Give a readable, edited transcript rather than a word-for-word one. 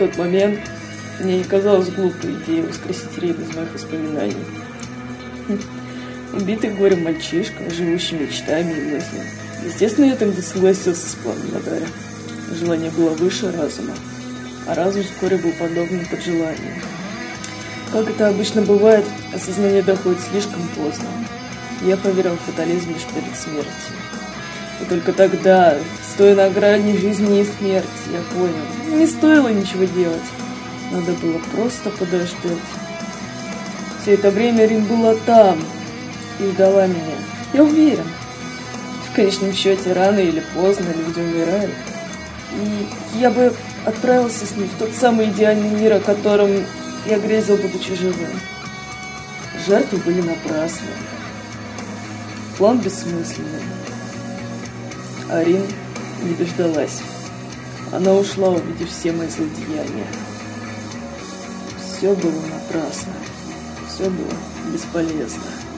тот момент мне не казалась глупой идея воскресить Рин из моих воспоминаний. Убитый горем мальчишка, живущий мечтами и мыслями. Естественно, я тогда согласился с планом Надари. Желание было выше разума, а разум вскоре был подобным под желанием. Как это обычно бывает, осознание доходит слишком поздно. Я поверил в фатализм лишь перед смертью. И только тогда, стоя на грани жизни и смерти, я понял, не стоило ничего делать. Надо было просто подождать. Все это время Рин была там и ждала меня. Я уверен. В конечном счете, рано или поздно люди умирают. И я бы отправился с ней в тот самый идеальный мир, о котором я грезил, будучи живым. Жертвы были напрасны. План бессмысленный. А Рин не дождалась. Она ушла, увидев все мои злодеяния. Все было напрасно. Все было бесполезно.